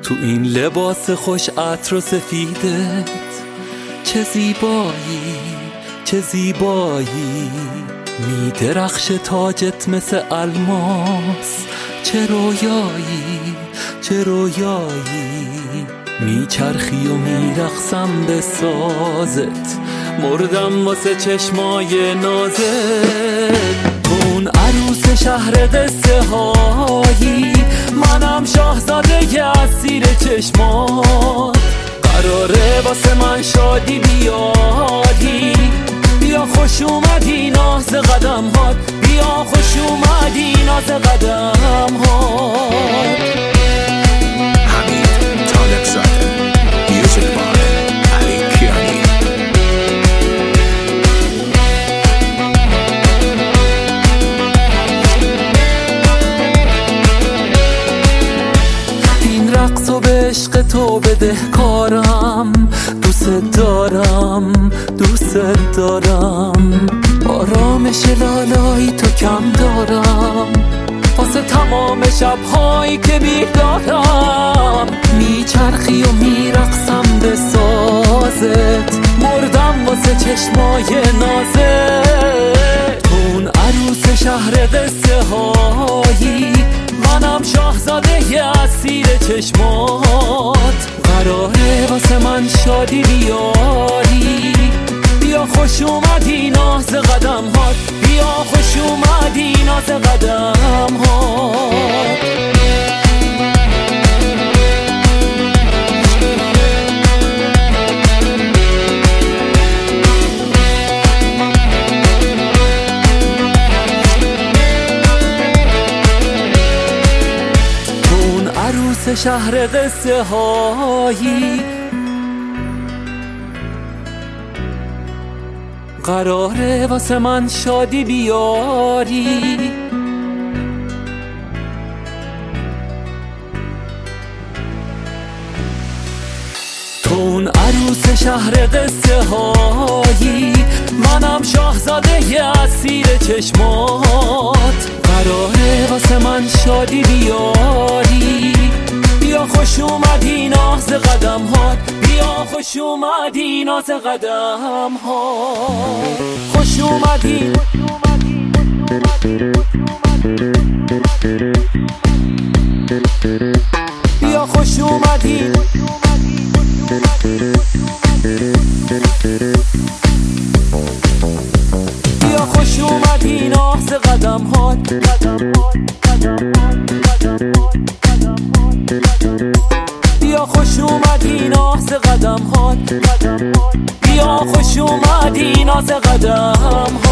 تو این لباس خوش عطر و سفیدت چه زیبایی، چه زیبایی، می درخش تاجت مثل الماس، چه رویایی، چه رویایی، می چرخی و می رقصم به سازت، مردم واسه چشمای نازت. تو اون عروس شهر قصه هایی، منم شاهزاده اسیر چشمات، قراره واسه من شادی بیاری، بیا خوش اومدی ناز قدم هات، بیا خوش اومدی ناز قدم هات. حمید طالب زاده، میوزیک بای علی کیانی. این رقص و به عشق تو بدهکارم، دوست دارم، دوست دارم، آرامش لالایی تو کم دارم، واسه تمام شبهایی که بیدارم، میچرخی و میرقصم به سازت، مردم واسه چشمای نازت. تو اون عروس شهر قصه هایی، منم شاهزاده اسیر چشمات، قراره واسه من شادی بیاری، بیا خوش اومدی ناز قدم هات، بیا خوش اومدی ناز قدم هات. شهر قصه هایی، قراره واسه من شادی بیاری، تو اون عروس شهر قصه هایی، منم شاهزاده اسیر چشمات، قراره واسه من شادی بیاری، بیا خوش اومدی ناز قدم هات، بیا خوش اومدی ناز قدم هات، خوش اومدی، بیا خوش اومدی، بیا خوش اومدی ناز قدم هات، بیا خوش اومدی ناز قدم هات، بیا خوش اومدی ناز قدم